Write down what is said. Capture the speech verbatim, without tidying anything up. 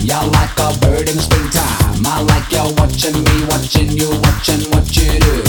You're like a bird in springtime. I like you watching me, watching you, watching what you do.